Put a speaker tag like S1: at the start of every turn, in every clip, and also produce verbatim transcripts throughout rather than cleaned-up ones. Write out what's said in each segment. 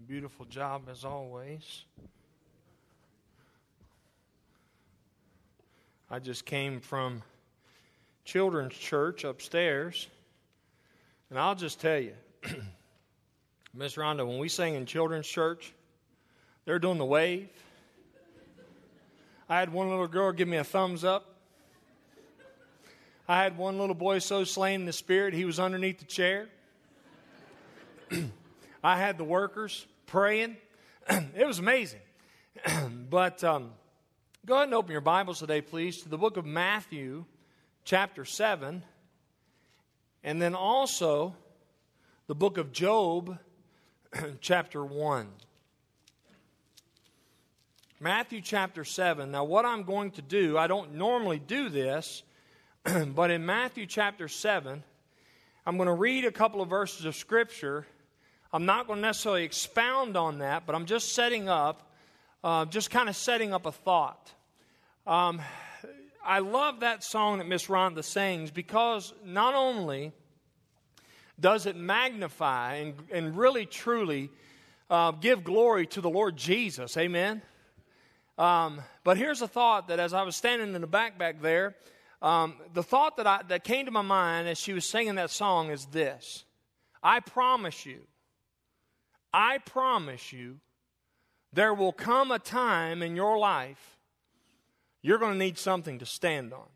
S1: Beautiful job as always. I just came from children's church upstairs, and I'll just tell you, Miss Rhonda, when we sing in children's church, they're doing the wave. I had one little girl give me a thumbs up. I had one little boy so slain in the spirit, he was underneath the chair. I had the workers praying. It was amazing. But um, go ahead and open your Bibles today, please, to the book of Matthew, chapter seven, and then also the book of Job, chapter one. Matthew chapter seven. Now, what I'm going to do, I don't normally do this, but in Matthew chapter seven, I'm going to read a couple of verses of Scripture. I'm not going to necessarily expound on that, but I'm just setting up, uh, just kind of setting up a thought. Um, I love that song that Miss Rhonda sings because not only does it magnify and, and really truly uh, give glory to the Lord Jesus, amen? Um, but here's a thought that as I was standing in the back back there, um, the thought that I, that came to my mind as she was singing that song is this: I promise you, I promise you, there will come a time in your life you're going to need something to stand on.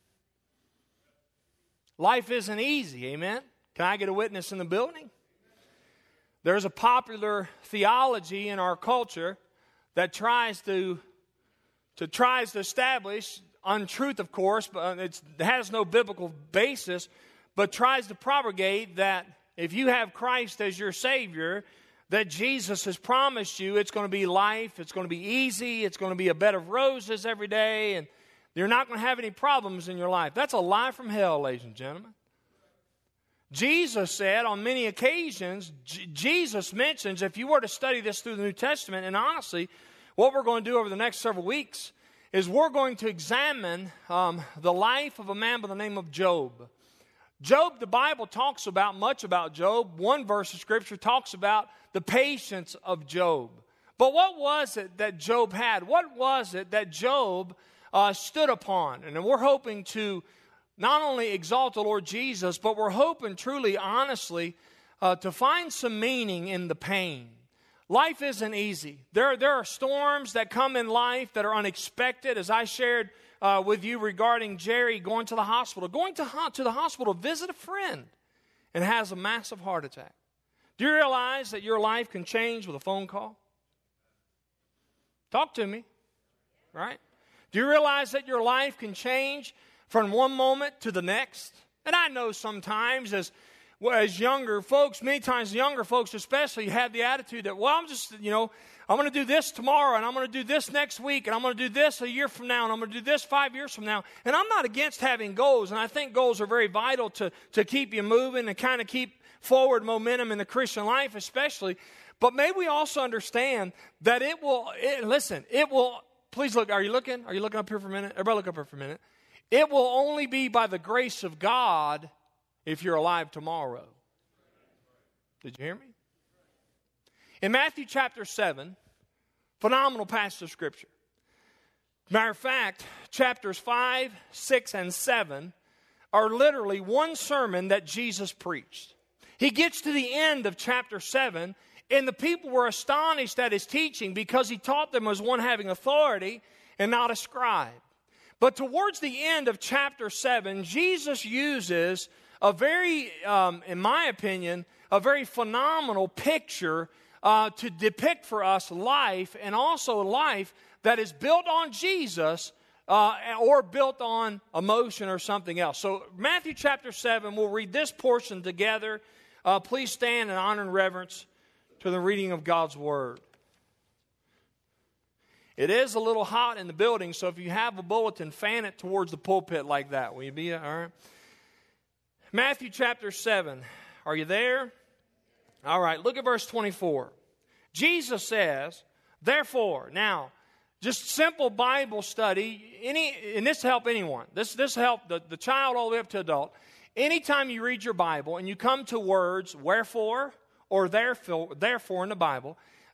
S1: Life isn't easy, amen? Can I get a witness in the building? There's a popular theology in our culture that tries to, to tries to establish untruth, of course, but it's, it has no biblical basis, but tries to propagate that if you have Christ as your Savior, that Jesus has promised you it's going to be life, it's going to be easy, it's going to be a bed of roses every day, and you're not going to have any problems in your life. That's a lie from hell, ladies and gentlemen. Jesus said on many occasions, J- Jesus mentions, if you were to study this through the New Testament, and honestly, what we're going to do over the next several weeks is we're going to examine um, the life of a man by the name of Job. Job, the Bible talks about much about Job. One verse of Scripture talks about the patience of Job. But what was it that Job had? What was it that Job uh, stood upon? And we're hoping to not only exalt the Lord Jesus, but we're hoping truly, honestly, uh, to find some meaning in the pain. Life isn't easy. There, there are storms that come in life that are unexpected, as I shared uh, with you regarding Jerry going to the hospital. Going to, ho- to the hospital to visit a friend and has a massive heart attack. Do you realize that your life can change with a phone call? Talk to me, right? Do you realize that your life can change from one moment to the next? And I know sometimes as Well, as younger folks, many times younger folks especially, have the attitude that, well, I'm just, you know, I'm going to do this tomorrow, and I'm going to do this next week, and I'm going to do this a year from now, and I'm going to do this five years from now. And I'm not against having goals, and I think goals are very vital to, to keep you moving and kind of keep forward momentum in the Christian life especially. But may we also understand that it will, it, listen, it will, please look, are you looking? Are you looking up here for a minute? Everybody look up here for a minute. It will only be by the grace of God if you're alive tomorrow. Did you hear me? In Matthew chapter seven, phenomenal passage of Scripture. Matter of fact, chapters five, six, and seven are literally one sermon that Jesus preached. He gets to the end of chapter seven, and the people were astonished at his teaching because he taught them as one having authority and not a scribe. But towards the end of chapter seven, Jesus uses a very, um, in my opinion, a very phenomenal picture uh, to depict for us life, and also life that is built on Jesus uh, or built on emotion or something else. So Matthew chapter seven, we'll read this portion together. Uh, please stand in honor and reverence to the reading of God's Word. It is a little hot in the building, so if you have a bulletin, fan it towards the pulpit like that. Will you be all right? Matthew chapter seven. Are you there? All right, look at verse twenty-four. Jesus says, therefore, now, just simple Bible study, any, and this help anyone. This this help the, the child all the way up to adult. Anytime you read your Bible and you come to words, wherefore, or therefore, therefore in the Bible,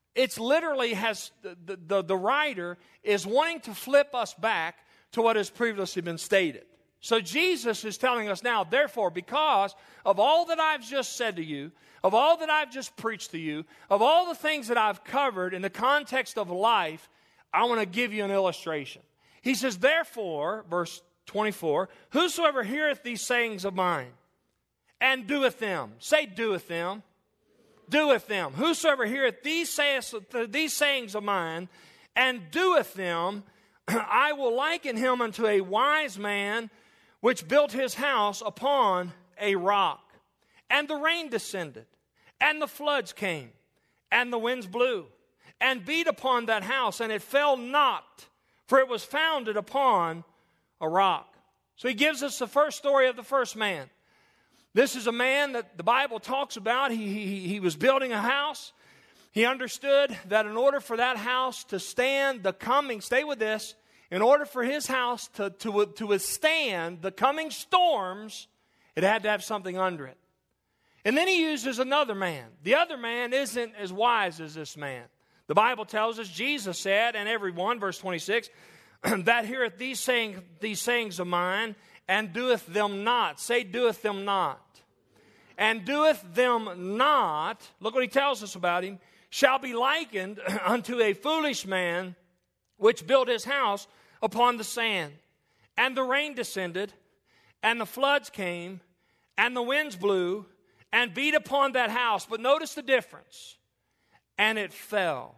S1: It's literally has, the, the, the writer is wanting to flip us back to what has previously been stated. So Jesus is telling us now, therefore, because of all that I've just said to you, of all that I've just preached to you, of all the things that I've covered in the context of life, I want to give you an illustration. He says, therefore, verse twenty-four, whosoever heareth these sayings of mine, and doeth them. Say, doeth them. Doeth them. Whosoever heareth these, sayings, these sayings of mine, and doeth them, I will liken him unto a wise man, which built his house upon a rock. And the rain descended, and the floods came, and the winds blew, and beat upon that house, and it fell not, for it was founded upon a rock. So he gives us the first story of the first man. This is a man that the Bible talks about. He, he, he was building a house. He understood that in order for that house to stand the coming, stay with this, in order for his house to, to, to withstand the coming storms, it had to have something under it. And then he uses another man. The other man isn't as wise as this man. The Bible tells us, Jesus said, and everyone, verse twenty-six, that heareth these, saying, these sayings of mine, and doeth them not. Say, doeth them not. And doeth them not, look what he tells us about him, shall be likened unto a foolish man, which built his house upon the sand. And the rain descended, and the floods came, and the winds blew, and beat upon that house. But notice the difference. And it fell.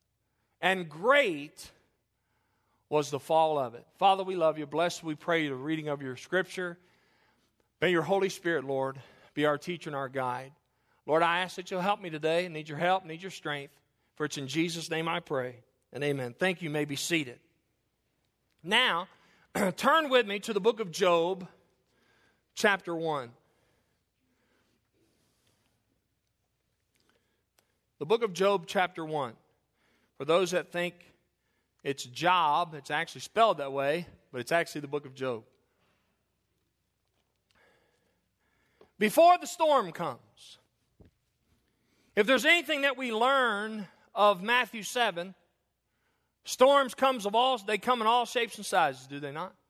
S1: And great was the fall of it. Father, we love you. Bless, we pray, the reading of your scripture. May your Holy Spirit, Lord, be our teacher and our guide. Lord, I ask that you'll help me today. I need your help, need your strength. For it's in Jesus' name I pray. And amen. Thank you. You may be seated. Now, turn with me to the book of Job, chapter one. The book of Job, chapter one. For those that think it's Job, it's actually spelled that way, but it's actually the book of Job. Before the storm comes, if there's anything that we learn of Matthew seven, storms comes of all, they come in all shapes and sizes, do they not?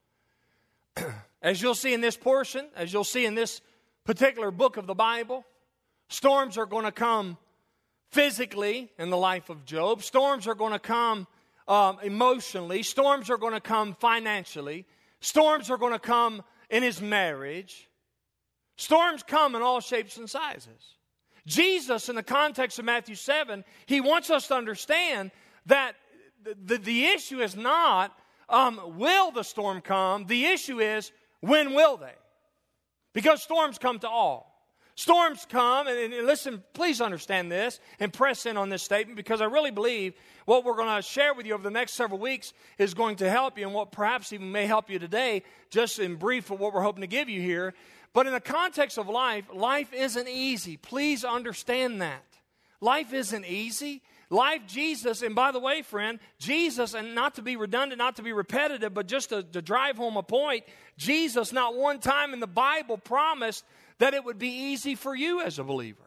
S1: As you'll see in this portion, as you'll see in this particular book of the Bible, storms are going to come physically in the life of Job. Storms are going to come um, emotionally. Storms are going to come financially. Storms are going to come in his marriage. Storms come in all shapes and sizes. Jesus, in the context of Matthew seven, he wants us to understand that the, the, the issue is not, um, will the storm come? The issue is, when will they? Because storms come to all. Storms come, and, and listen, please understand this and press in on this statement, because I really believe what we're going to share with you over the next several weeks is going to help you, and what perhaps even may help you today, just in brief of what we're hoping to give you here. But in the context of life, life isn't easy. Please understand that. Life isn't easy. Life, Jesus, and by the way, friend, Jesus, and not to be redundant, not to be repetitive, but just to, to drive home a point, Jesus not one time in the Bible promised that it would be easy for you as a believer.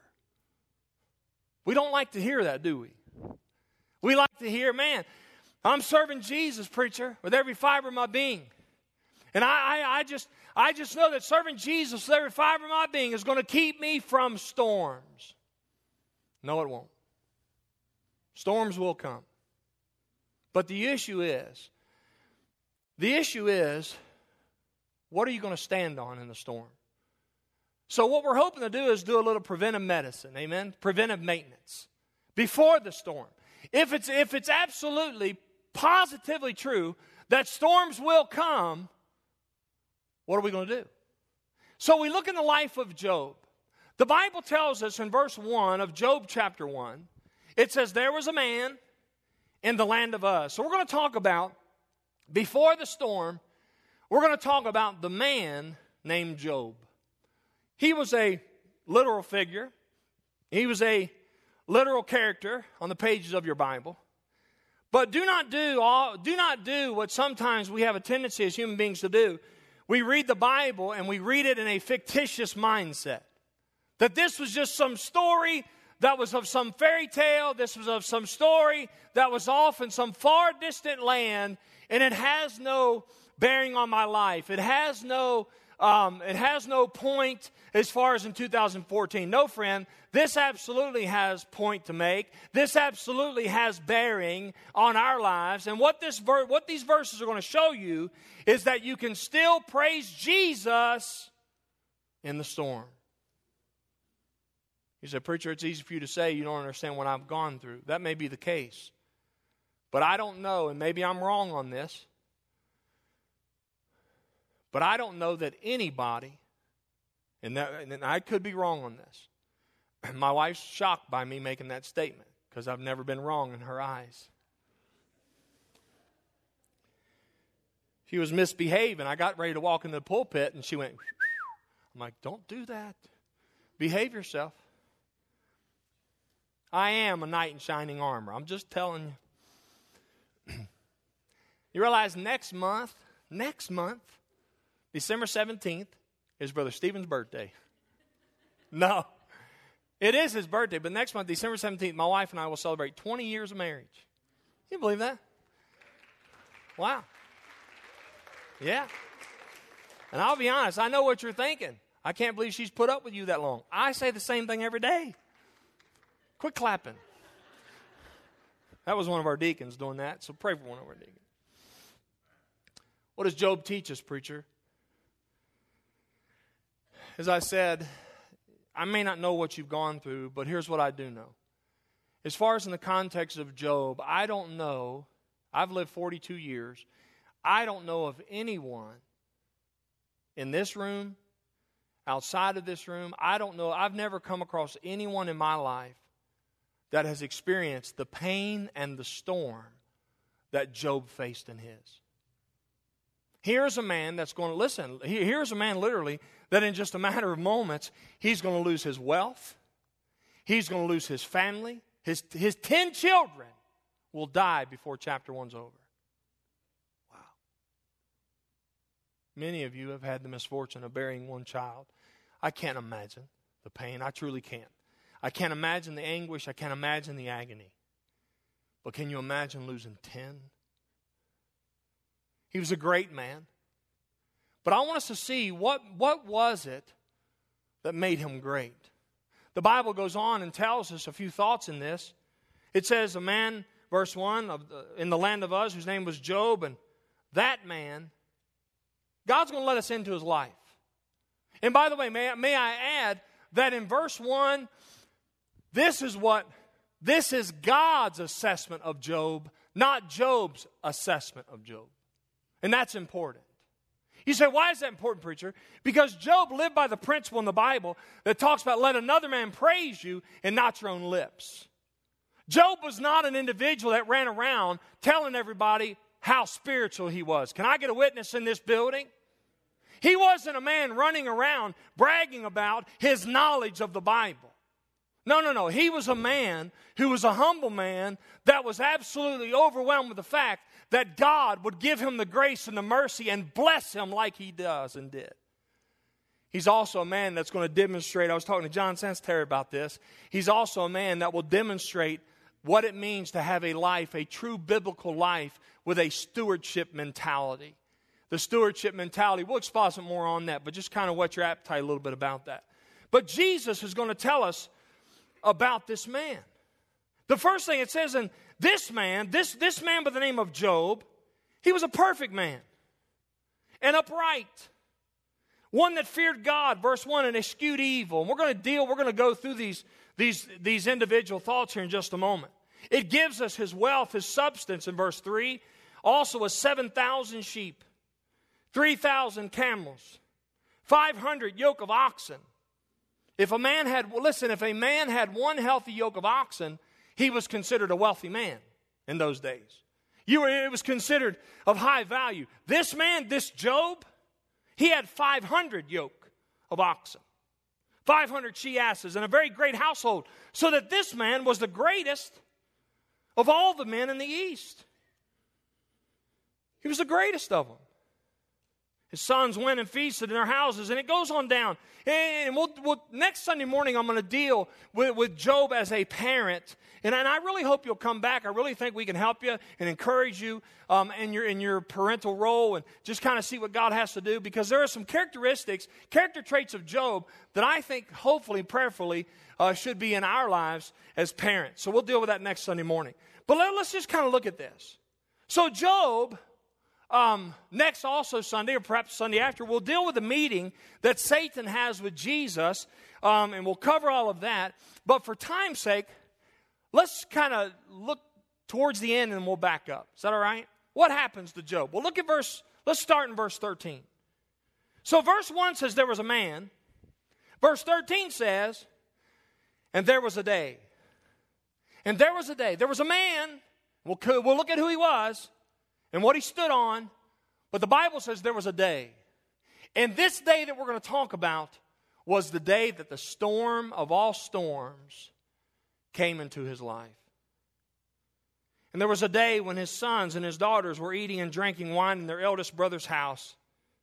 S1: We don't like to hear that, do we? We like to hear, man, I'm serving Jesus, preacher, with every fiber of my being. And I, I, I just I just know that serving Jesus with every fiber of my being is going to keep me from storms. No, it won't. Storms will come. But the issue is, the issue is, what are you going to stand on in the storm? So what we're hoping to do is do a little preventive medicine, amen? Preventive maintenance before the storm. If it's, if it's absolutely, positively true that storms will come, what are we going to do? So we look in the life of Job. The Bible tells us in verse one of Job chapter one, it says, there was a man in the land of Uz. So we're going to talk about, before the storm, we're going to talk about the man named Job. He was a literal figure. He was a literal character on the pages of your Bible. But do not do all, do not do what sometimes we have a tendency as human beings to do. We read the Bible and we read it in a fictitious mindset. That this was just some story that was of some fairy tale. This was of some story that was off in some far distant land, and it has no bearing on my life. It has no, um, it has no point as far as in two thousand fourteen. No, friend, this absolutely has point to make. This absolutely has bearing on our lives. And what this ver- what these verses are going to show you is that you can still praise Jesus in the storm. You say, preacher, it's easy for you to say you don't understand what I've gone through. That may be the case. But I don't know, and maybe I'm wrong on this, but I don't know that anybody, and, that, and I could be wrong on this. My wife's shocked by me making that statement because I've never been wrong in her eyes. She was misbehaving. I got ready to walk into the pulpit, and she went, I'm like, don't do that. Behave yourself. I am a knight in shining armor. I'm just telling you. You realize next month, next month, December seventeenth, is Brother Stephen's birthday. No. It is his birthday, but next month, December seventeenth, my wife and I will celebrate twenty years of marriage. Can you believe that? Wow. Yeah. And I'll be honest, I know what you're thinking. I can't believe she's put up with you that long. I say the same thing every day. Quit clapping. That was one of our deacons doing that, so pray for one of our deacons. What does Job teach us, preacher? As I said, I may not know what you've gone through, but here's what I do know. As far as in the context of Job, I don't know, I've lived forty-two years, I don't know of anyone in this room, outside of this room, I don't know, I've never come across anyone in my life that has experienced the pain and the storm that Job faced in his. Here's a man that's going to, listen, here's a man literally that in just a matter of moments, he's going to lose his wealth, he's going to lose his family, his, his ten children will die before chapter one's over. Wow. Many of you have had the misfortune of burying one child. I can't imagine the pain. I truly can't. I can't imagine the anguish. I can't imagine the agony. But can you imagine losing ten? He was a great man. But I want us to see what, what was it that made him great. The Bible goes on and tells us a few thoughts in this. It says a man, verse one, of the, in the land of Uz, whose name was Job, and that man, God's going to let us into his life. And by the way, may, may I add that in verse one, this is what, this is God's assessment of Job, not Job's assessment of Job. And that's important. You say, why is that important, preacher? Because Job lived by the principle in the Bible that talks about let another man praise you and not your own lips. Job was not an individual that ran around telling everybody how spiritual he was. Can I get a witness in this building? He wasn't a man running around bragging about his knowledge of the Bible. No, no, no. He was a man who was a humble man that was absolutely overwhelmed with the fact that God would give him the grace and the mercy and bless him like he does and did. He's also a man that's going to demonstrate, I was talking to John Sansterre about this, he's also a man that will demonstrate what it means to have a life, a true biblical life with a stewardship mentality. The stewardship mentality, we'll exposit more on that, but just kind of whet your appetite a little bit about that. But Jesus is going to tell us about this man. The first thing it says, in this man, this, this man by the name of Job, he was a perfect man and upright. One that feared God, verse one, and eschewed evil. And we're going to deal, we're going to go through these, these, these individual thoughts here in just a moment. It gives us his wealth, his substance in verse three. Also a seven thousand sheep, three thousand camels, five hundred yoke of oxen. If a man had, well, listen, if a man had one healthy yoke of oxen, he was considered a wealthy man in those days. You were, it was considered of high value. This man, this Job, he had five hundred yoke of oxen, five hundred she-asses, and a very great household. So that this man was the greatest of all the men in the East. He was the greatest of them. His sons went and feasted in their houses, and it goes on down. And we'll, we'll, next Sunday morning, I'm going to deal with, with Job as a parent. And, and I really hope you'll come back. I really think we can help you and encourage you um, in, your, in your parental role and just kind of see what God has to do. Because there are some characteristics, character traits of Job that I think hopefully, prayerfully, uh, should be in our lives as parents. So we'll deal with that next Sunday morning. But let, let's just kind of look at this. So Job... Um, next also Sunday, or perhaps Sunday after, we'll deal with the meeting that Satan has with Jesus, um, and we'll cover all of that. But for time's sake, let's kind of look towards the end and we'll back up. Is that all right? What happens to Job? Well, look at verse, let's start in verse thirteen. So verse one says there was a man. Verse thirteen says, and there was a day. And there was a day. There was a man. We'll, we'll look at who he was and what he stood on, but the Bible says there was a day. And this day that we're going to talk about was the day that the storm of all storms came into his life. And there was a day when his sons and his daughters were eating and drinking wine in their eldest brother's house.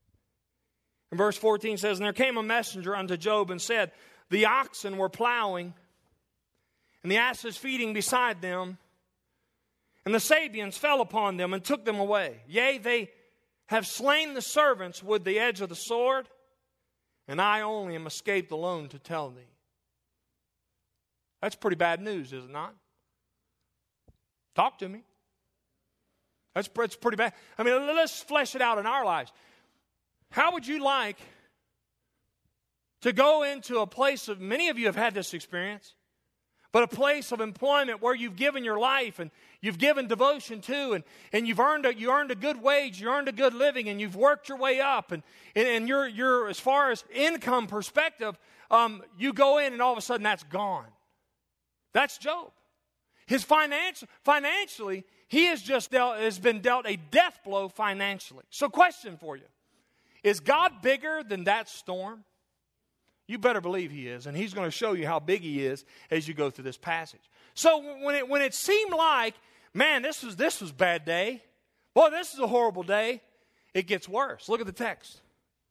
S1: And verse fourteen says, and there came a messenger unto Job and said, the oxen were plowing, and the asses feeding beside them, and the Sabeans fell upon them and took them away. Yea, they have slain the servants with the edge of the sword, and I only am escaped alone to tell thee. That's pretty bad news, is it not? Talk to me. That's, that's pretty bad. I mean, let's flesh it out in our lives. How would you like to go into a place of, many of you have had this experience, but a place of employment where you've given your life and you've given devotion to, and, and you've earned a, you earned a good wage, you earned a good living, and you've worked your way up, and, and, and you're, you're, as far as income perspective, um, you go in and all of a sudden that's gone. That's Job. His financial, financially, he has just dealt, has been dealt a death blow financially. So question for you, is God bigger than that storm? You better believe he is, and he's going to show you how big he is as you go through this passage. So when it when it seemed like, man, this was this was a bad day, boy, this is a horrible day, it gets worse. Look at the text.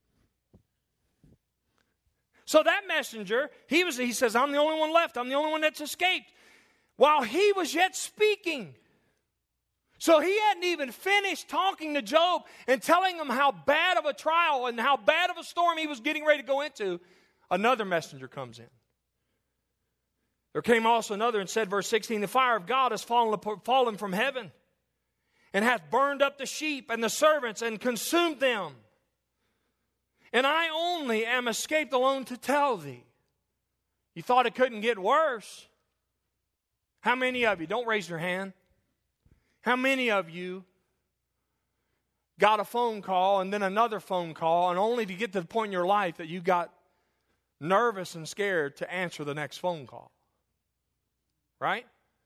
S1: So that messenger, he was he says, I'm the only one left. I'm the only one that's escaped. While he was yet speaking. So he hadn't even finished talking to Job and telling him how bad of a trial and how bad of a storm he was getting ready to go into. Another messenger comes in. There came also another and said, verse sixteen, the fire of God has fallen, fallen from heaven and hath burned up the sheep and the servants and consumed them. And I only am escaped alone to tell thee. You thought it couldn't get worse. How many of you, don't raise your hand, how many of you got a phone call and then another phone call, and only to get to the point in your life that you got nervous and scared to answer the next phone call? Right?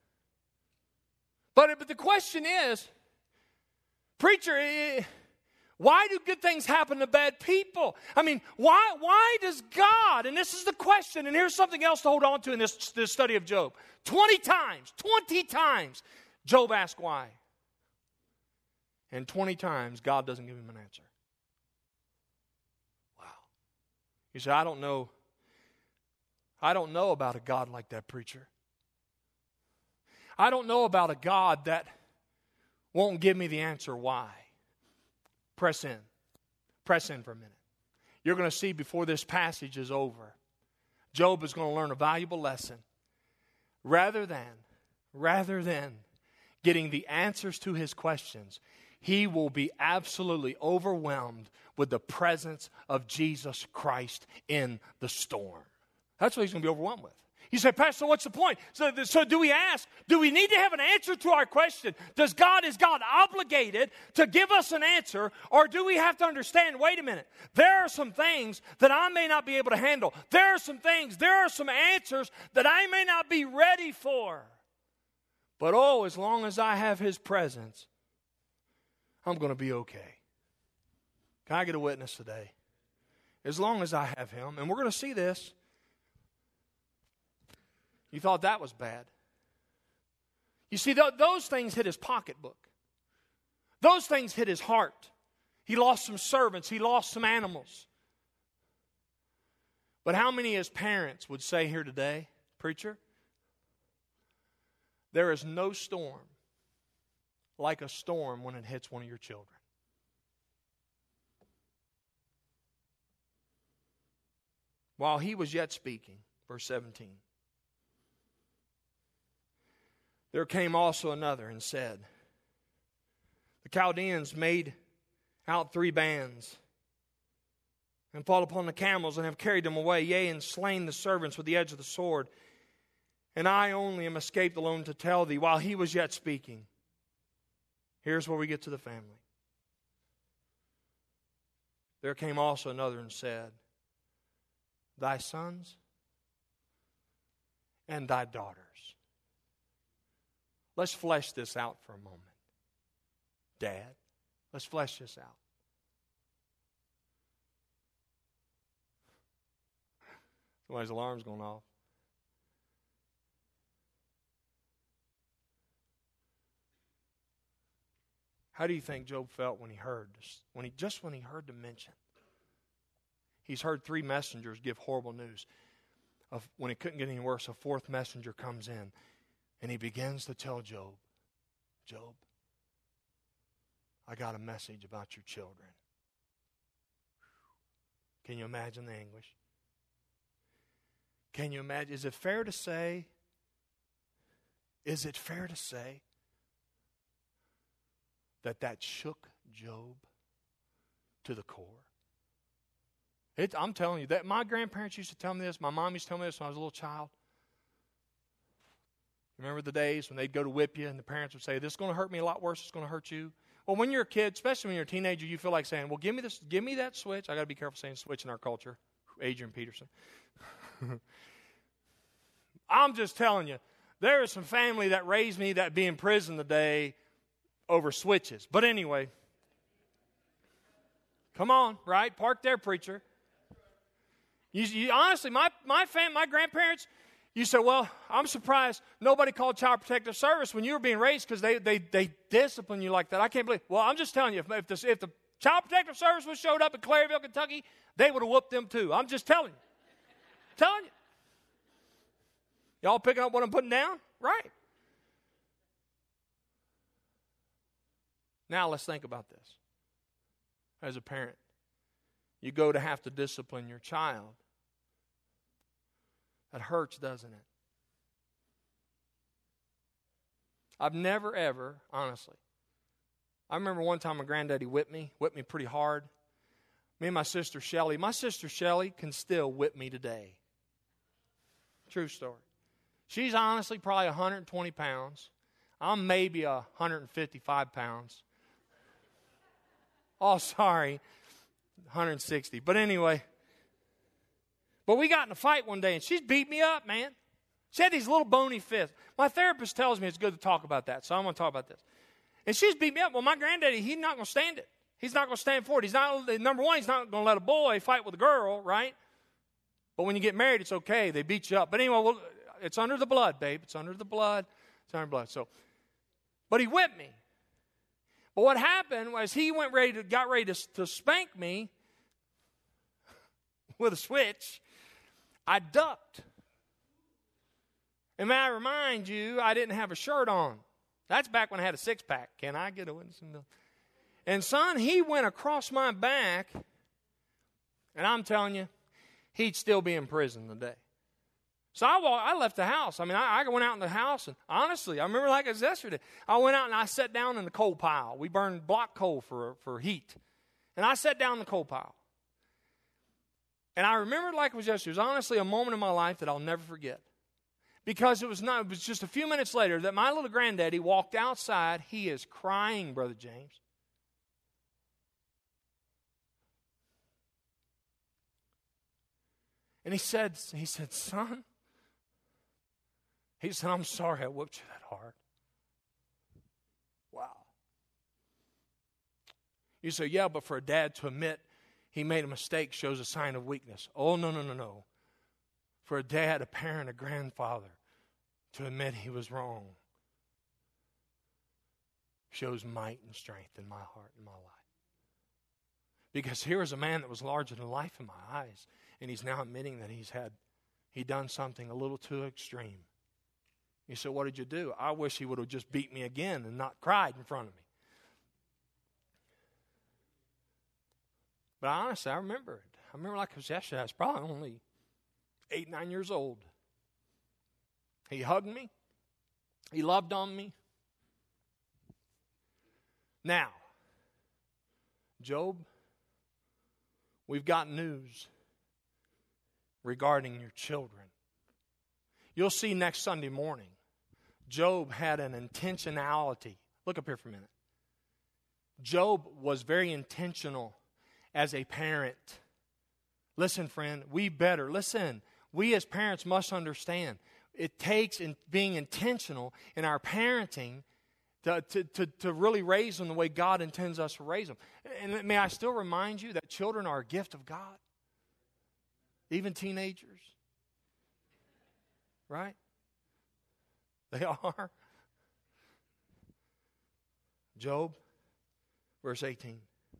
S1: But, but the question is, preacher, why do good things happen to bad people? I mean, why, why does God, and this is the question, and here's something else to hold on to in this, this study of Job. twenty times, twenty times, Job asked why. And twenty times, God doesn't give him an answer. Wow. You say, I don't know. I don't know about a God like that, preacher. I don't know about a God that won't give me the answer why. Press in. Press in for a minute. You're going to see before this passage is over, Job is going to learn a valuable lesson. Rather than, rather than getting the answers to his questions, he will be absolutely overwhelmed with the presence of Jesus Christ in the storm. That's what he's going to be overwhelmed with. You say, Pastor, what's the point? So, so do we ask, do we need to have an answer to our question? Does God, is God obligated to give us an answer? Or do we have to understand, wait a minute, there are some things that I may not be able to handle. There are some things, there are some answers that I may not be ready for. But oh, as long as I have his presence, I'm going to be okay. Can I get a witness today? As long as I have him, and we're going to see this. You thought that was bad. You see, th- those things hit his pocketbook. Those things hit his heart. He lost some servants. He lost some animals. But how many as parents would say here today, preacher, there is no storm like a storm when it hits one of your children. While he was yet speaking, verse seventeen, there came also another and said, the Chaldeans made out three bands and fall upon the camels and have carried them away, yea, and slain the servants with the edge of the sword. And I only am escaped alone to tell thee, while he was yet speaking. Here's where we get to the family. There came also another and said, thy sons and thy daughters. Let's flesh this out for a moment. Dad, let's flesh this out. Somebody's alarm's going off. How do you think Job felt when he heard this? When he just when he heard the mention? He's heard three messengers give horrible news. Of when it couldn't get any worse, a fourth messenger comes in and he begins to tell Job, Job, I got a message about your children. Can you imagine the anguish? Can you imagine? Is it fair to say? Is it fair to say that that shook Job to the core? It, I'm telling you, that my grandparents used to tell me this. My mom used to tell me this when I was a little child. Remember the days when they'd go to whip you and the parents would say, this is going to hurt me a lot worse, it's going to hurt you. Well, when you're a kid, especially when you're a teenager, you feel like saying, well, give me this, give me that switch. I got to be careful saying switch in our culture. Adrian Peterson. I'm just telling you, there is some family that raised me that be in prison today over switches. But anyway, come on, right? Park there, preacher. You, you, honestly, my my fam, my grandparents, you say, well, I'm surprised nobody called Child Protective Service when you were being raised because they, they they discipline you like that. I can't believe. Well, I'm just telling you, if, if, the, if the Child Protective Service was showed up in Claryville, Kentucky, they would have whooped them too. I'm just telling you. telling you. Y'all picking up what I'm putting down? Right. Now let's think about this. As a parent, you go to have to discipline your child. That hurts, doesn't it? I've never, ever, honestly. I remember one time my granddaddy whipped me, whipped me pretty hard. Me and my sister Shelly. My sister Shelly can still whip me today. True story. She's honestly probably one hundred twenty pounds. I'm maybe one hundred fifty-five pounds. Oh, sorry, one hundred sixty. But anyway, but we got in a fight one day, and she's beat me up, man. She had these little bony fists. My therapist tells me it's good to talk about that, so I'm going to talk about this. And she's beat me up. Well, my granddaddy, he's not going to stand it. He's not going to stand for it. He's not, number one, he's not going to let a boy fight with a girl, right? But when you get married, it's okay. They beat you up. But anyway, well, it's under the blood, babe. It's under the blood. It's under the blood. So, but he whipped me. But what happened was he went ready to, got ready to, to spank me with a switch. I ducked. And may I remind you, I didn't have a shirt on. That's back when I had a six-pack. Can I get a witness? And son, he went across my back, and I'm telling you, he'd still be in prison today. So I walked, I left the house. I mean, I, I went out in the house, and honestly, I remember like it was yesterday. I went out and I sat down in the coal pile. We burned block coal for, for heat. And I sat down in the coal pile. And I remember it like it was yesterday. It was honestly a moment in my life that I'll never forget. Because it was not, it was just a few minutes later that my little granddaddy walked outside. He is crying, Brother James. And he said, he said, son, he said, I'm sorry I whooped you that hard. Wow. You say, yeah, but for a dad to admit he made a mistake shows a sign of weakness. Oh, no, no, no, no. For a dad, a parent, a grandfather to admit he was wrong shows might and strength in my heart and my life. Because here is a man that was larger than life in my eyes, and he's now admitting that he's had, he done something a little too extreme. You say, what did you do? I wish he would have just beat me again and not cried in front of me. But honestly, I remember it. I remember like it was yesterday. I was probably only eight, nine years old. He hugged me. He loved on me. Now, Job, we've got news regarding your children. You'll see next Sunday morning, Job had an intentionality. Look up here for a minute. Job was very intentional as a parent. Listen, friend, we better, listen, we as parents must understand it takes in being intentional in our parenting to, to, to, to really raise them the way God intends us to raise them. And may I still remind you that children are a gift of God. Even teenagers. Right? They are. Job, verse eighteen.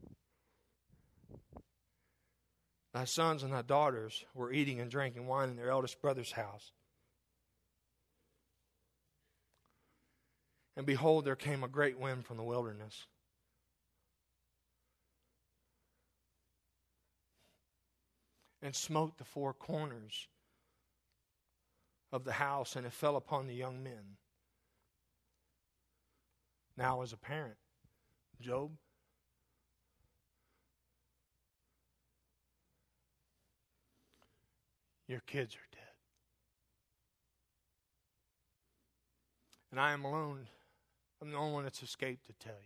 S1: Thy sons and thy daughters were eating and drinking wine in their eldest brother's house. And behold, there came a great wind from the wilderness. And smote the four corners of the house, and it fell upon the young men. Now, as a parent, Job, your kids are dead. And I am alone. I'm the only one that's escaped to tell you.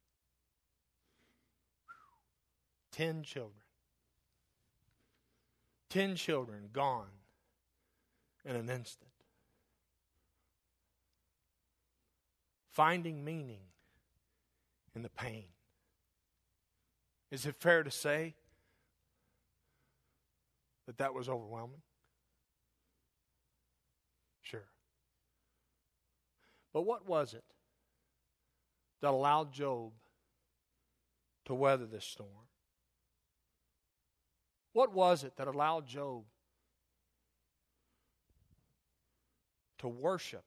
S1: Ten children. Ten children gone in an instant. Finding meaning in the pain. Is it fair to say that that was overwhelming? Sure. But what was it that allowed Job to weather this storm? What was it that allowed Job to worship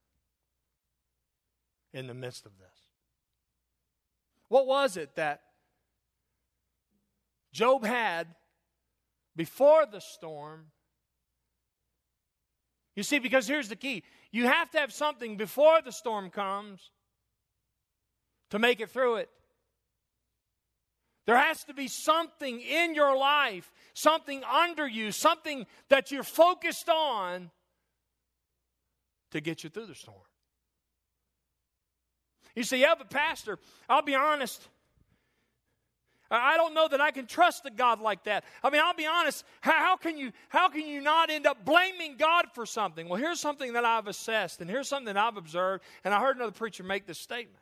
S1: in the midst of this? What was it that Job had before the storm? You see, because here's the key. You have to have something before the storm comes to make it through it. There has to be something in your life, something under you, something that you're focused on to get you through the storm. You say, yeah, but Pastor, I'll be honest. I don't know that I can trust a God like that. I mean, I'll be honest. How, how can you, how can you not end up blaming God for something? Well, here's something that I've assessed, and here's something that I've observed, and I heard another preacher make this statement.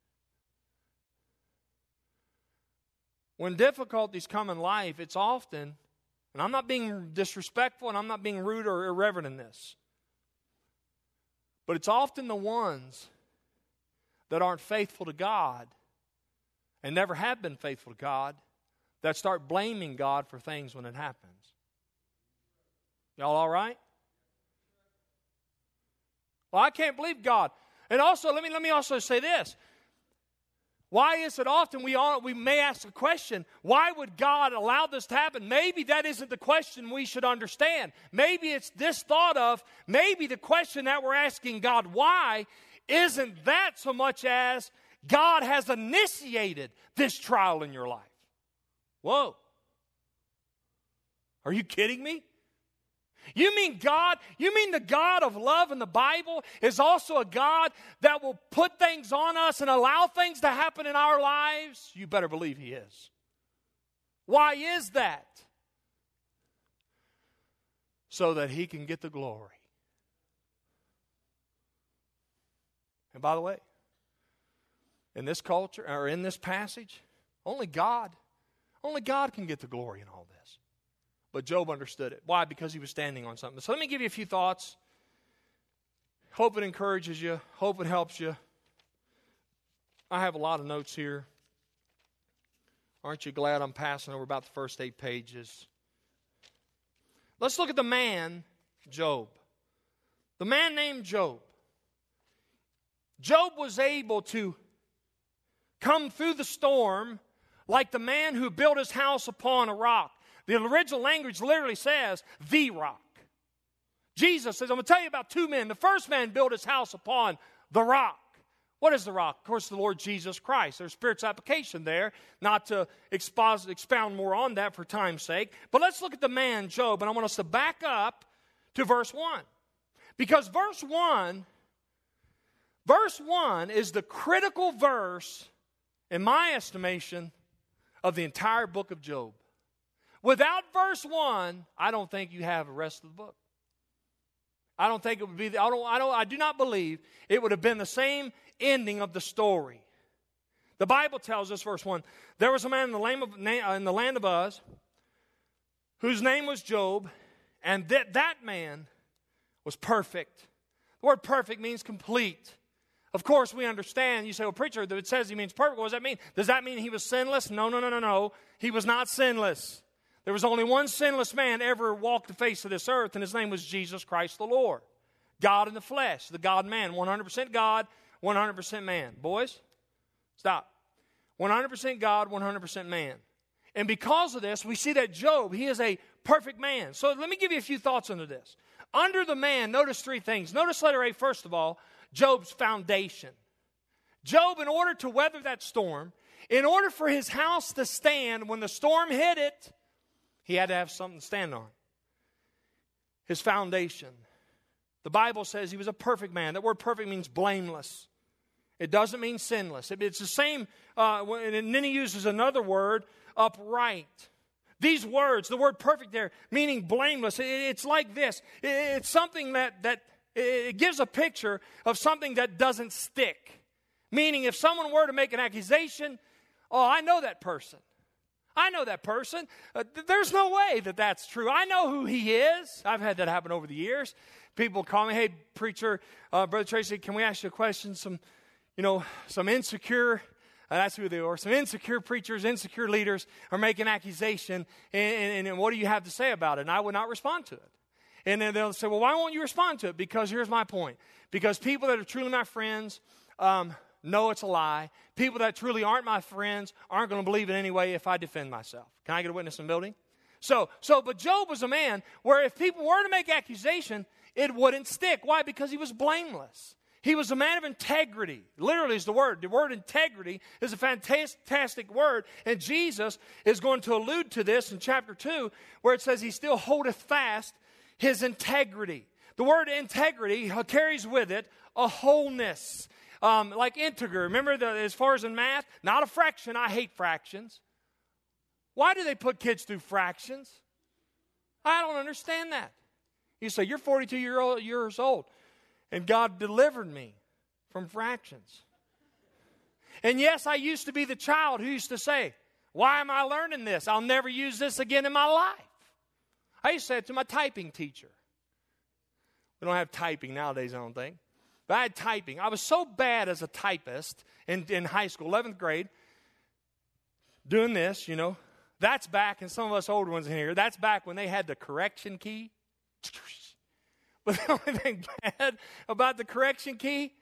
S1: When difficulties come in life, it's often, and I'm not being disrespectful and I'm not being rude or irreverent in this, but it's often the ones that aren't faithful to God and never have been faithful to God that start blaming God for things when it happens. Y'all all right? Well, I can't believe God. And also, let me, let me also say this. Why is it often we all, we may ask a question, why would God allow this to happen? Maybe that isn't the question we should understand. Maybe it's this thought of, maybe the question that we're asking God, why, isn't that so much as God has initiated this trial in your life. Whoa. Are you kidding me? You mean God, you mean the God of love in the Bible is also a God that will put things on us and allow things to happen in our lives? You better believe He is. Why is that? So that He can get the glory. And by the way, in this culture, or in this passage, only God, only God can get the glory in all this. But Job understood it. Why? Because he was standing on something. So let me give you a few thoughts. Hope it encourages you. Hope it helps you. I have a lot of notes here. Aren't you glad I'm passing over about the first eight pages? Let's look at the man, Job. The man named Job. Job was able to come through the storm like the man who built his house upon a rock. The original language literally says, the rock. Jesus says, I'm going to tell you about two men. The first man built his house upon the rock. What is the rock? Of course, the Lord Jesus Christ. There's spiritual application there, not to expose, expound more on that for time's sake. But let's look at the man, Job, and I want us to back up to verse one. Because verse one, verse one is the critical verse, in my estimation, of the entire book of Job. Without verse one, I don't think you have the rest of the book. I don't think it would be, the, I, don't, I, don't, I do not believe it would have been the same ending of the story. The Bible tells us, verse one, there was a man in the land of, in the land of Uz whose name was Job, and that, that man was perfect. The word perfect means complete. Of course, we understand. You say, well, preacher, it says he means perfect. What does that mean? Does that mean he was sinless? No, no, no, no, no. He was not sinless. There was only one sinless man ever walked the face of this earth, and his name was Jesus Christ the Lord. God in the flesh, the God-man, one hundred percent God, one hundred percent man. Boys, stop. one hundred percent God, one hundred percent man. And because of this, we see that Job, he is a perfect man. So let me give you a few thoughts into this. Under the man, notice three things. Notice letter A, first of all, Job's foundation. Job, in order to weather that storm, in order for his house to stand when the storm hit it, he had to have something to stand on. His foundation. The Bible says he was a perfect man. That word perfect means blameless. It doesn't mean sinless. It's the same, uh, and then he uses another word, upright. These words, the word perfect there, meaning blameless, it's like this. It's something that, that it gives a picture of something that doesn't stick. Meaning if someone were to make an accusation, oh, I know that person. I know that person. Uh, th- there's no way that that's true. I know who he is. I've had that happen over the years. People call me, hey, preacher, uh, Brother Tracy, can we ask you a question? Some, you know, some insecure, uh, that's who they are, some insecure preachers, insecure leaders are making accusation, and, and, and what do you have to say about it? And I would not respond to it. And then they'll say, well, why won't you respond to it? Because here's my point. Because people that are truly my friends, um, no, it's a lie. People that truly aren't my friends aren't going to believe it anyway if I defend myself. Can I get a witness in the building? So, so, but Job was a man where if people were to make accusation, it wouldn't stick. Why? Because he was blameless. He was a man of integrity. Literally is the word. The word integrity is a fantastic word. And Jesus is going to allude to this in chapter two where it says he still holdeth fast his integrity. The word integrity carries with it a wholeness. Um, like integer. Remember, the, as far as in math, not a fraction. I hate fractions. Why do they put kids through fractions? I don't understand that. You say, you're forty-two year old, years old, and God delivered me from fractions. And yes, I used to be the child who used to say, why am I learning this? I'll never use this again in my life. I used to say it to my typing teacher. We don't have typing nowadays, I don't think. But I had typing. I was so bad as a typist in, in high school, eleventh grade, doing this, you know. That's back, and some of us older ones in here, that's back when they had the correction key. But the only thing bad about the correction key,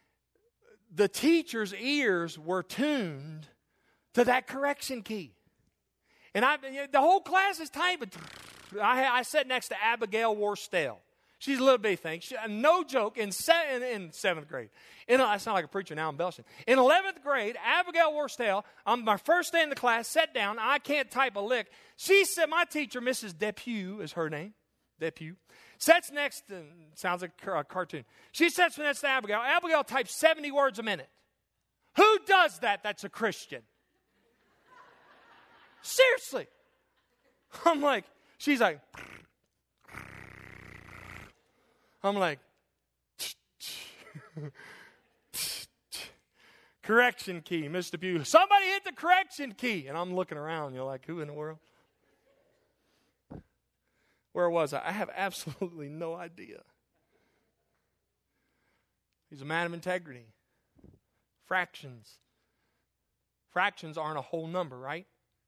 S1: the teacher's ears were tuned to that correction key. And I, the whole class is typing. I, I sat next to Abigail Worstel. She's a little bitty thing. She, no joke, in, se- in, in seventh grade. In, I sound like a preacher now, I'm belching. In eleventh grade, Abigail Worstel, on my first day in the class, sat down. I can't type a lick. She said, my teacher, Missus Depew is her name. Depew. Sits next to, sounds like a cartoon. She sits next to Abigail. Abigail types seventy words a minute. Who does that that's a Christian? Seriously. I'm like, she's like, I'm like, correction key, Mister Pugh. Somebody hit the correction key. And I'm looking around. You're like, who in the world? Where was I? I have absolutely no idea. He's a man of integrity. Fractions. Fractions aren't a whole number, right?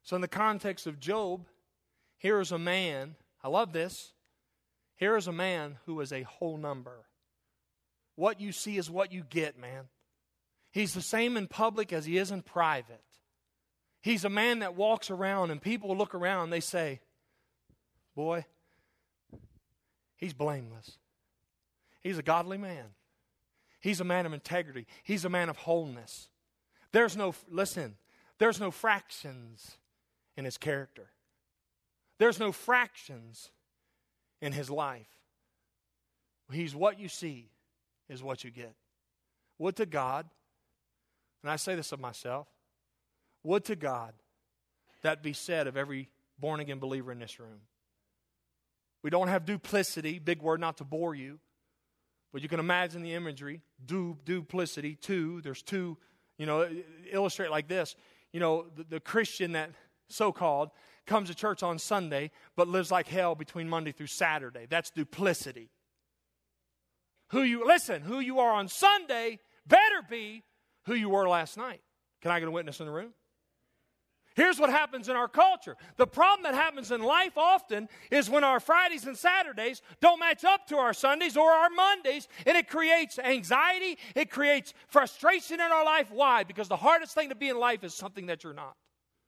S1: So in the context of Job, here is a man, I love this, here is a man who is a whole number. What you see is what you get, man. He's the same in public as he is in private. He's a man that walks around and people look around and they say, boy, he's blameless. He's a godly man. He's a man of integrity. He's a man of wholeness. There's no, listen, there's no fractions in his character. There's no fractions in his life. He's what you see is what you get. Would to God, and I say this of myself, would to God that be said of every born-again believer in this room. We don't have duplicity, big word not to bore you, but you can imagine the imagery, du, duplicity, two, there's two, you know, illustrate like this. You know, the, the Christian that so-called comes to church on Sunday but lives like hell between Monday through Saturday. That's duplicity. Who you, listen, who you are on Sunday better be who you were last night. Can I get a witness in the room? Here's what happens in our culture. The problem that happens in life often is when our Fridays and Saturdays don't match up to our Sundays or our Mondays, and it creates anxiety, it creates frustration in our life. Why? Because the hardest thing to be in life is something that you're not.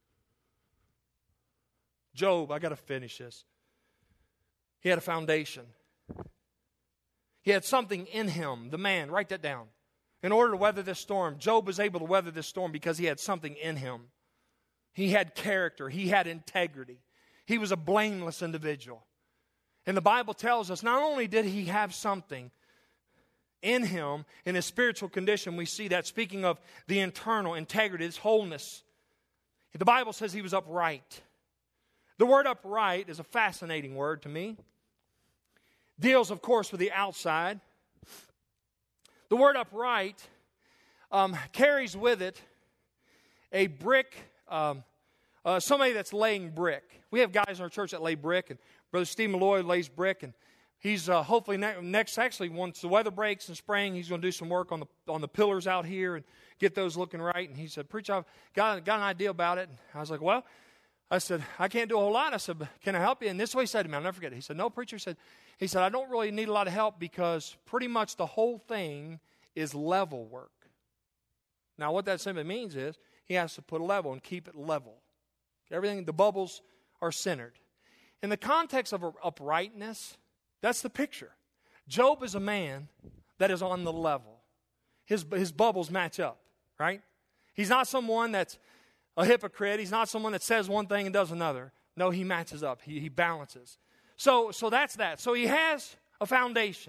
S1: Job, I got to finish this. He had a foundation. He had something in him, the man, write that down. In order to weather this storm, Job was able to weather this storm because he had something in him. He had character. He had integrity. He was a blameless individual. And the Bible tells us not only did he have something in him, in his spiritual condition, we see that speaking of the internal integrity, his wholeness. The Bible says he was upright. The word upright is a fascinating word to me. Deals, of course, with the outside. The word upright um, carries with it a brick, um, uh, somebody that's laying brick. We have guys in our church that lay brick, and Brother Steve Malloy lays brick, and he's uh, hopefully ne- next, actually, once the weather breaks in spring, he's going to do some work on the on the pillars out here and get those looking right. And he said, "Preacher, I've got, got an idea about it." And I was like, "Well," I said, "I can't do a whole lot." I said, "But can I help you?" And this is what he said to me. I'll never forget it. He said, "No, preacher," he said, he said, "I don't really need a lot of help because pretty much the whole thing is level work." Now, what that simply means is he has to put a level and keep it level. Everything, the bubbles are centered. In the context of uprightness, that's the picture. Job is a man that is on the level. His, his bubbles match up, right? He's not someone that's a hypocrite. He's not someone that says one thing and does another. No, he matches up. He, he balances. So, so that's that. So he has a foundation.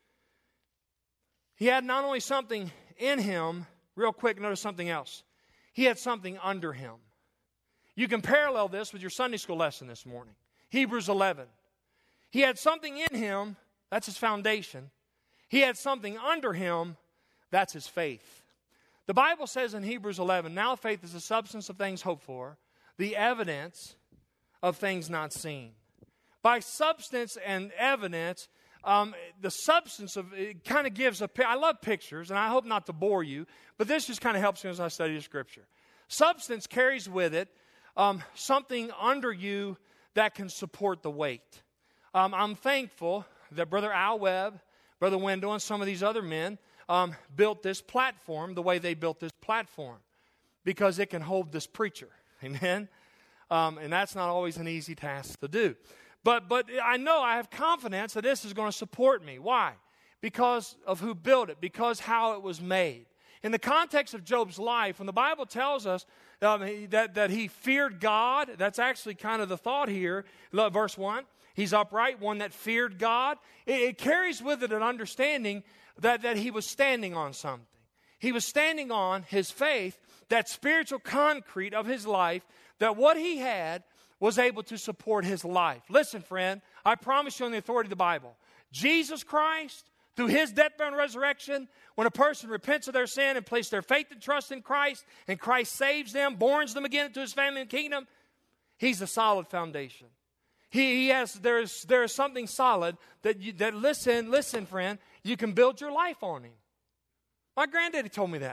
S1: He had not only something in him, real quick, notice something else. He had something under him. You can parallel this with your Sunday school lesson this morning. Hebrews eleven. He had something in him, that's his foundation. He had something under him, that's his faith. The Bible says in Hebrews eleven, now faith is the substance of things hoped for, the evidence of things not seen. By substance and evidence, um, the substance of it kind of gives a. I love pictures, and I hope not to bore you, but this just kind of helps me as I study the Scripture. Substance carries with it um, something under you that can support the weight. Um, I'm thankful that Brother Al Webb, Brother Wendell, and some of these other men um, built this platform the way they built this platform because it can hold this preacher. Amen? Um, and that's not always an easy task to do. But but I know, I have confidence that this is going to support me. Why? Because of who built it, because how it was made. In the context of Job's life, when the Bible tells us um, that, that he feared God, that's actually kind of the thought here. Verse one, he's upright, one that feared God. It, it carries with it an understanding that, that he was standing on something. He was standing on his faith, that spiritual concrete of his life, that what he had was able to support his life. Listen, friend, I promise you on the authority of the Bible, Jesus Christ, through his death, burial, and resurrection, when a person repents of their sin and places their faith and trust in Christ, and Christ saves them, borns them again into his family and kingdom, he's a solid foundation. He, he has, there's, there's something solid that, you, that, listen, listen, friend, you can build your life on him. My granddaddy told me that.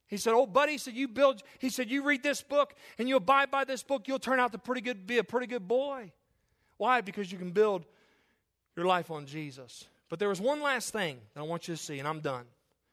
S1: He said, oh, buddy, he said, you build, he said, you read this book and you abide by this book, you'll turn out to pretty good, be a pretty good boy. Why? Because you can build your life on Jesus. But there was one last thing that I want you to see, and I'm done.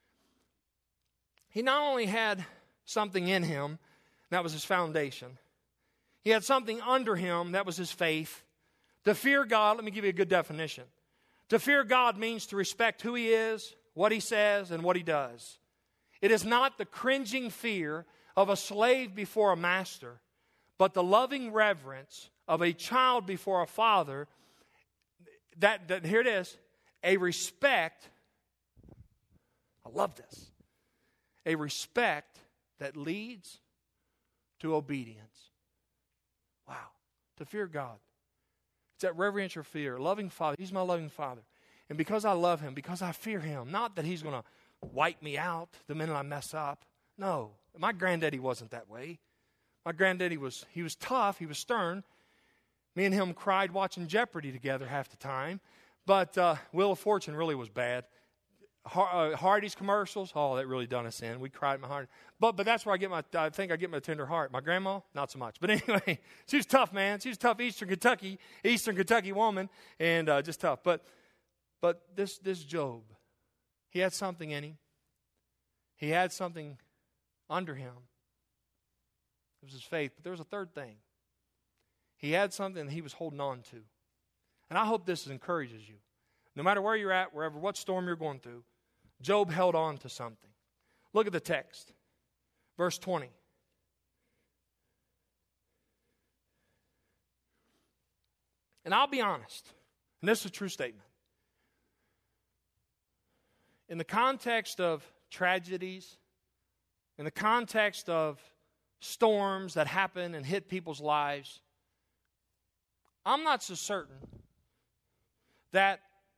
S1: He not only had something in him, that was his foundation. He had something under him, that was his faith. To fear God, let me give you a good definition. To fear God means to respect who He is, what He says, and what He does. It is not the cringing fear of a slave before a master, but the loving reverence of a child before a father. That, that here it is, a respect. I love this. A respect that leads to obedience. Wow. To fear God. It's that reverential fear. Loving Father. He's my loving Father. And because I love Him, because I fear Him, not that He's going to wipe me out the minute I mess up. No. My granddaddy wasn't that way. My granddaddy was, he was tough. He was stern. Me and him cried watching Jeopardy together half the time. But uh, Wheel of Fortune really was bad. Hardee's commercials, oh, that really done us in. We cried my heart. But but that's where I get my, I think I get my tender heart. My grandma, not so much. But anyway, she was tough, man. She was tough Eastern Kentucky, Eastern Kentucky woman, and uh, just tough. But but this this Job, he had something in him. He had something under him. It was his faith. But there was a third thing. He had something that he was holding on to. And I hope this encourages you. No matter where you're at, wherever, what storm you're going through, Job held on to something. Look at the text. Verse twenty. And I'll be honest, and this is a true statement. In the context of tragedies, in the context of storms that happen and hit people's lives, I'm not so certain that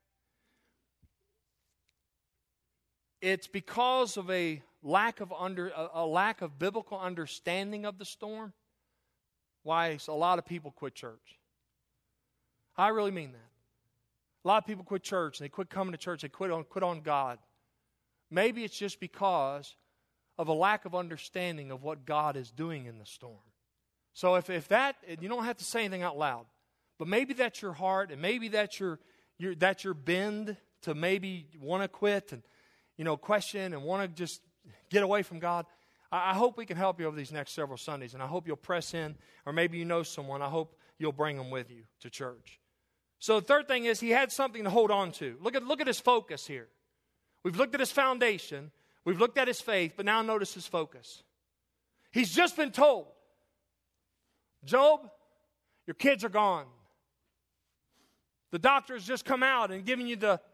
S1: it's because of a lack of under a, a lack of biblical understanding of the storm why a lot of people quit church. I really mean that. A lot of people quit church and they quit coming to church. They quit on quit on God. Maybe it's just because of a lack of understanding of what God is doing in the storm. So if if that, you don't have to say anything out loud, but maybe that's your heart, and maybe that's your your that's your bend to maybe want to quit and, you know, question and want to just get away from God. I, I hope we can help you over these next several Sundays, and I hope you'll press in, or maybe you know someone. I hope you'll bring them with you to church. So the third thing is he had something to hold on to. Look at look at his focus here. We've looked at his foundation. We've looked at his faith, but now notice his focus. He's just been told, Job, your kids are gone. The doctor's just come out and given you the,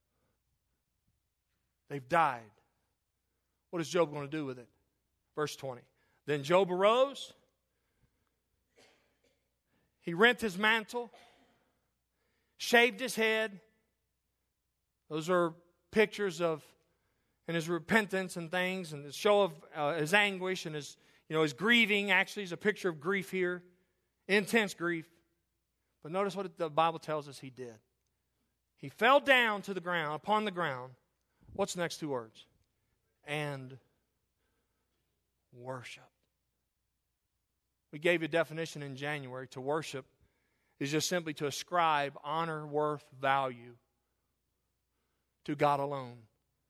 S1: they've died. What is Job going to do with it? Verse twenty. Then Job arose. He rent his mantle. Shaved his head. Those are pictures of and his repentance and things, and the show of uh, his anguish and his, you know, his grieving. Actually, is a picture of grief here, intense grief. But notice what the Bible tells us he did. He fell down to the ground, upon the ground. What's the next two words? And worship. We gave you a definition in January. To worship is just simply to ascribe honor, worth, value to God alone.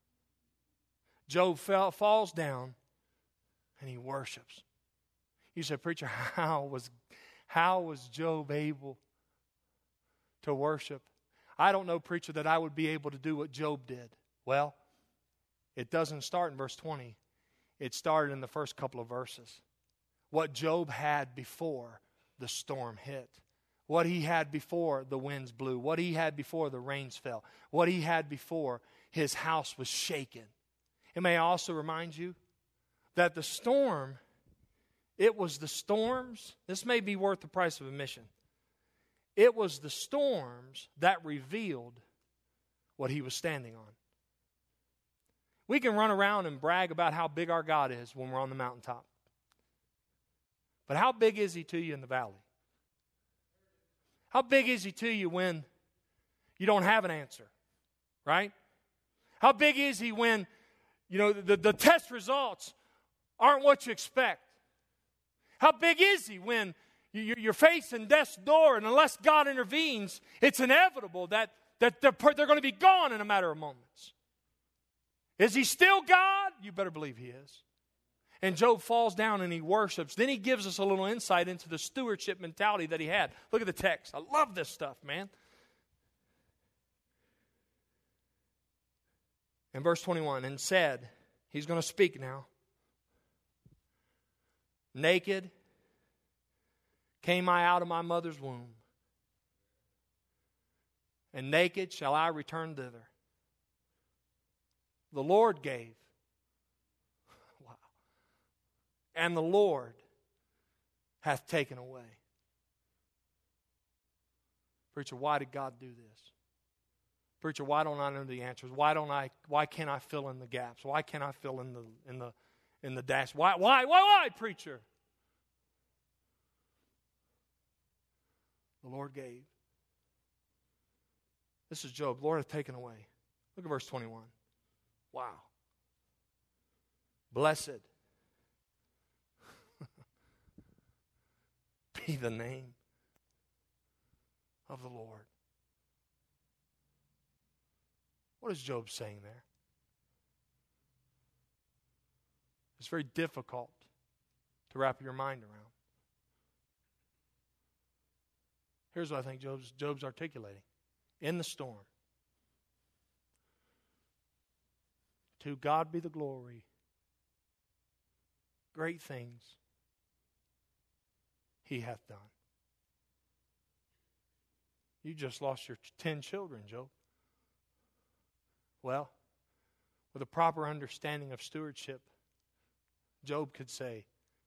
S1: Job fell, falls down and he worships. You said, preacher, how was, how was Job able to worship? I don't know, preacher, that I would be able to do what Job did. Well, it doesn't start in verse twenty. It started in the first couple of verses. What Job had before the storm hit. What he had before the winds blew. What he had before the rains fell. What he had before his house was shaken. It may also remind you that the storm, it was the storms. This may be worth the price of admission. It was the storms that revealed what he was standing on. We can run around and brag about how big our God is when we're on the mountaintop. But how big is he to you in the valley? How big is he to you when you don't have an answer, right? How big is he when, you know, the, the test results aren't what you expect? How big is He when you're facing death's door, and unless God intervenes, it's inevitable that, that they're, they're going to be gone in a matter of moments. Is He still God? You better believe He is. And Job falls down and he worships. Then he gives us a little insight into the stewardship mentality that he had. Look at the text. I love this stuff, man. In verse twenty-one, and said, he's going to speak now. Naked came I out of my mother's womb, and naked shall I return thither. The Lord gave. Wow. And the Lord hath taken away. Preacher, why did God do this? Preacher, why don't I know the answers? Why don't I? Why can't I fill in the gaps? Why can't I fill in the in the in the dash? Why? Why? Why? Why, preacher? The Lord gave. This is Job. The Lord hath taken away. Look at verse twenty-one. Wow. Blessed be the name of the Lord. What is Job saying there? It's very difficult to wrap your mind around. Here's what I think Job's, Job's articulating. In the storm, to God be the glory. Great things He hath done. You just lost your ten children, Job. Well, with a proper understanding of stewardship, Job could say,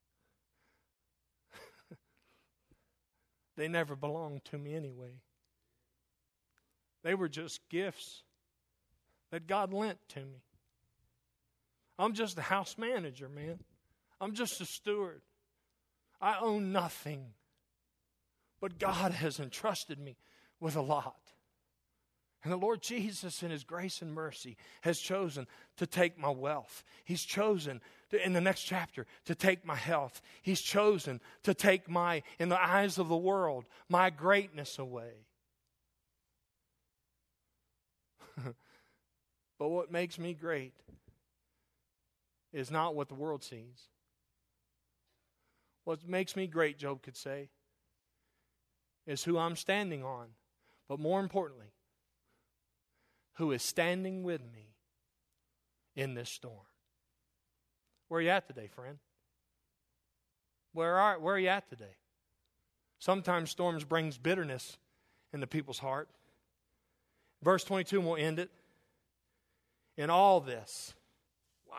S1: they never belonged to me anyway. They were just gifts that God lent to me. I'm just the house manager, man. I'm just a steward. I own nothing. But God has entrusted me with a lot. And the Lord Jesus, in His grace and mercy, has chosen to take my wealth. He's chosen, to, in the next chapter, to take my health. He's chosen to take my, in the eyes of the world, my greatness away. But what makes me great is not what the world sees. What makes me great, Job could say, is who I'm standing on. But more importantly, who is standing with me in this storm. Where are you at today, friend? Where are, where are you at today? Sometimes storms brings bitterness into people's heart. Verse twenty-two, and we'll end it. In all this, wow.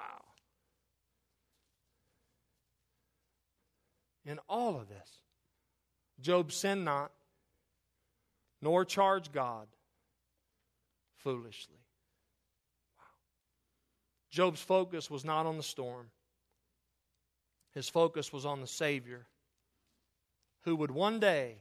S1: In all of this, Job sinned not, nor charged God foolishly. Wow. Job's focus was not on the storm. His focus was on the Savior, who would one day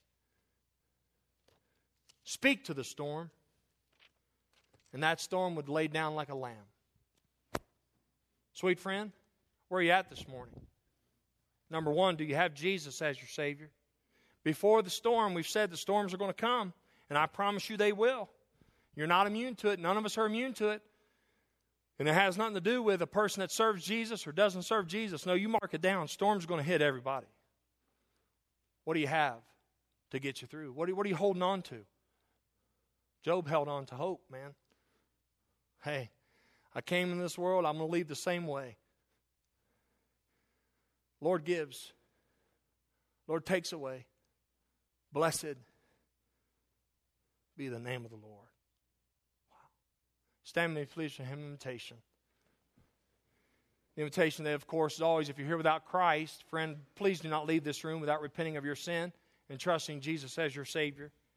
S1: speak to the storm, and that storm would lay down like a lamb. Sweet friend, where are you at this morning? Number one, do you have Jesus as your Savior? Before the storm, we've said the storms are going to come, and I promise you they will. You're not immune to it. None of us are immune to it. And it has nothing to do with a person that serves Jesus or doesn't serve Jesus. No, you mark it down. Storm's going to hit everybody. What do you have to get you through? What are, what are you holding on to? Job held on to hope, man. Hey, I came in this world, I'm going to leave the same way. Lord gives. Lord takes away. Blessed be the name of the Lord. Wow. Stand with me, please, for hymn invitation. The invitation that, of course, is always, if you're here without Christ, friend, please do not leave this room without repenting of your sin and trusting Jesus as your Savior.